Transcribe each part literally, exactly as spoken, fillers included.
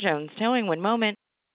Jones Towing. One moment.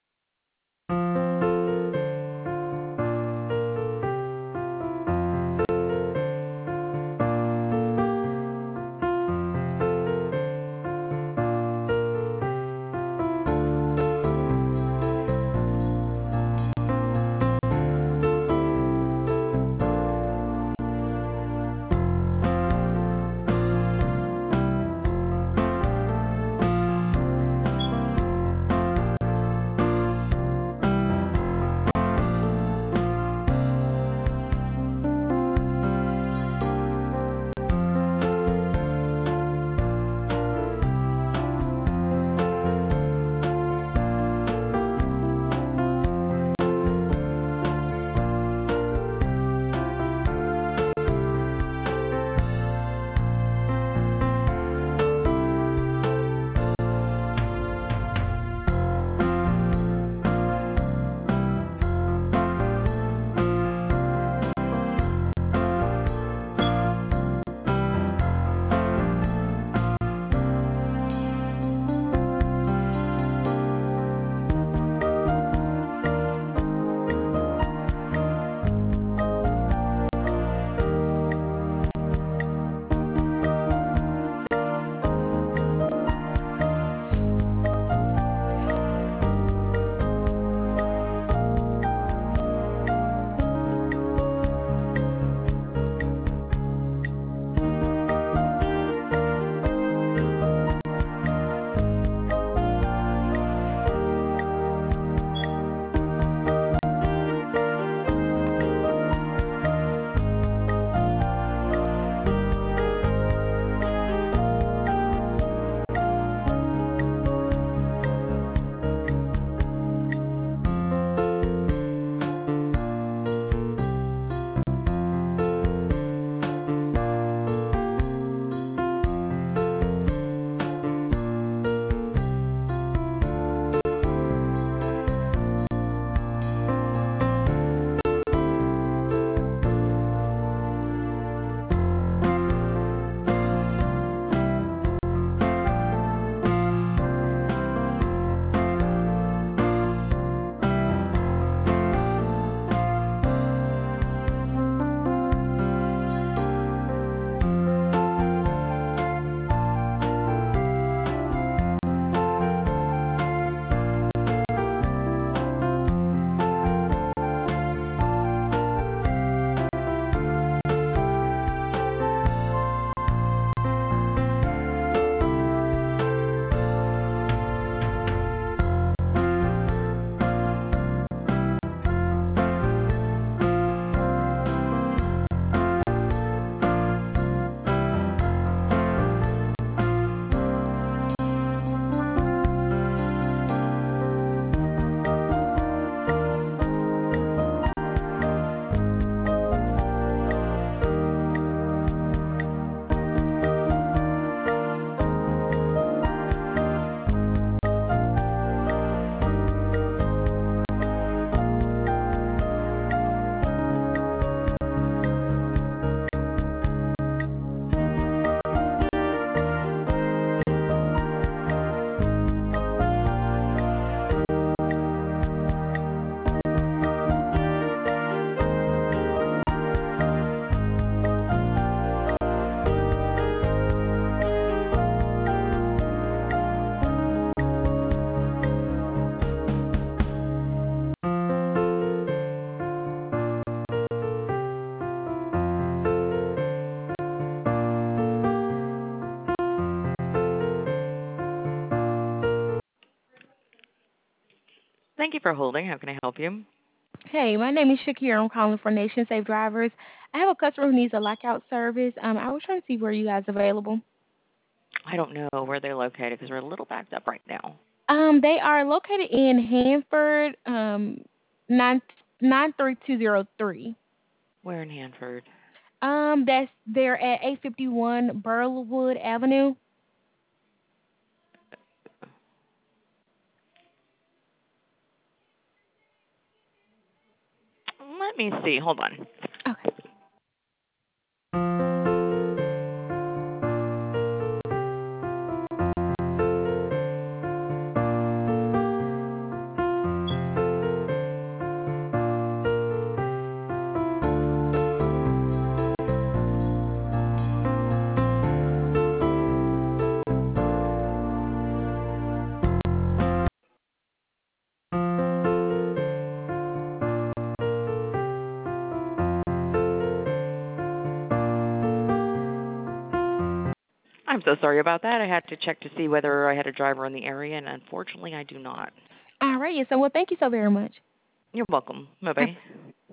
Thank you for holding. How can I help you? Hey, my name is Shakira. I'm calling for Nation Safe Drivers. I have a customer who needs a lockout service. Um, I was trying to see where you guys available. I don't know where they're located because we're a little backed up right now. Um, they are located in Hanford, um, nine nine three two zero three. Where in Hanford? Um, that's they're at eight fifty one Burlwood Avenue. Let me see. Hold on. Okay. so sorry about that. I had to check to see whether I had a driver in the area, and unfortunately, I do not. All right. So, well, thank you so very much. You're welcome. Bye Uh, bye.